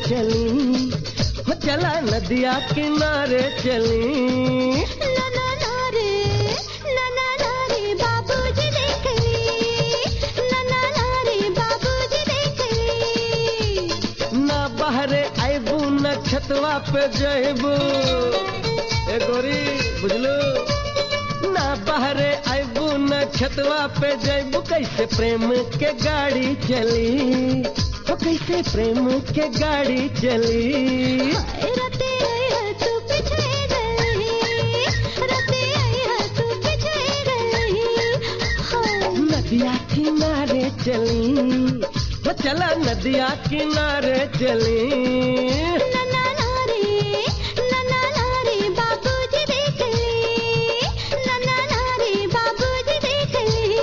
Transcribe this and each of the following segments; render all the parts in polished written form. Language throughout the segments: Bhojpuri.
चली, हो चला नदिया किनारे चली। ना ना ना रे, ना ना ना रे बाबूजी देख ली, ना ना ना रे बाबूजी देख ली। ना बहरे आइबू न छतवा पे जइबू, ए गोरी बुझलू, ना बहरे आइबू न छतवा पे जइबू। कैसे प्रेम के गाड़ी चली, हो कैसे प्रेम के गाड़ी चली। रते आई तू पीछे गई, रते आई तू पीछे गई। नदिया किनारे चली, हो चला नदिया किनारे चली। ना ना ना रे, ना ना ना रे बाबूजी देख ली, ना ना ना रे बाबूजी देख ली।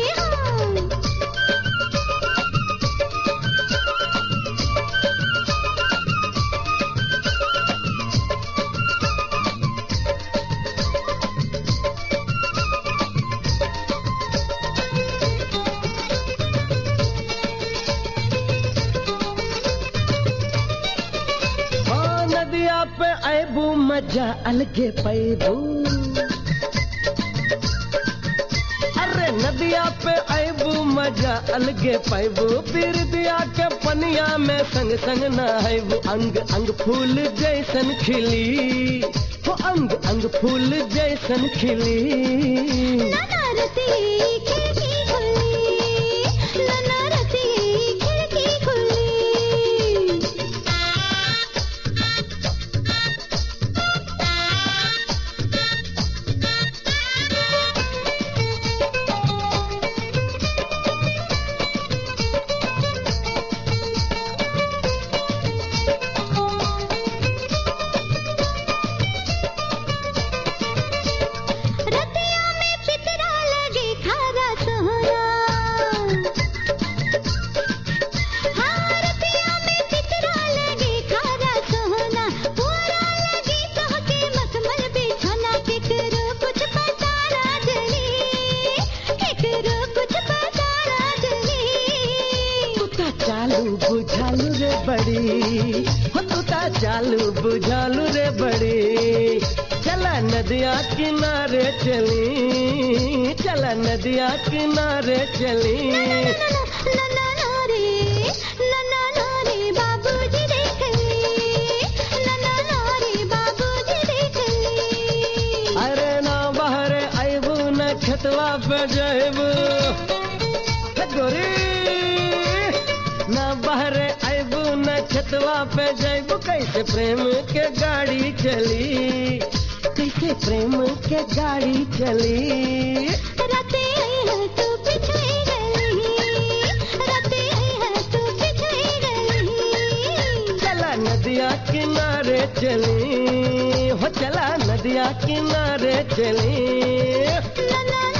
नदिया पे आइबू मजा अलगे पैबू, अरे नदिया पे आइबू मजा अलगे पैबू। पीर दिया के पनिया में संग संग नहाइबू। अंग अंग फूल जैसन खिली, हो अंग अंग फूल जैसन खिली। ना ना रती खिड़की खुली, ना ना रती खिड़की खुली। रतिया में पितरा लगे खारा सोना, हाँ रतिया में पितरा लगे खारा सोना। पूरा लगे कह के मखमल बिछौना। केकरो कुछ पता ना चली, केकरो कुछ पता ना चली। तुता चालू बुझालू रे बड़ी, हो तुता चालू बुझालू रे बड़ी। चला नदिया किनारे चली, चला नदिया किनारे चली। ना ना ना रे, ना ना ना रे बाबूजी देख ली, ना ना ना रे बाबूजी देख ली। अरे ना बहरे आइबू न छतवा पे जइबू, हे गोरी ना बहरे आइबू न छतवा पे जइबू। कैसे प्रेम के गाड़ी चली, कैसे प्रेम के गाड़ी चली। रते आई है तू पीछे गई, रते आई है तू पीछे गई। चला नदिया किनारे चली, हो चला नदिया किनारे चली। ना ना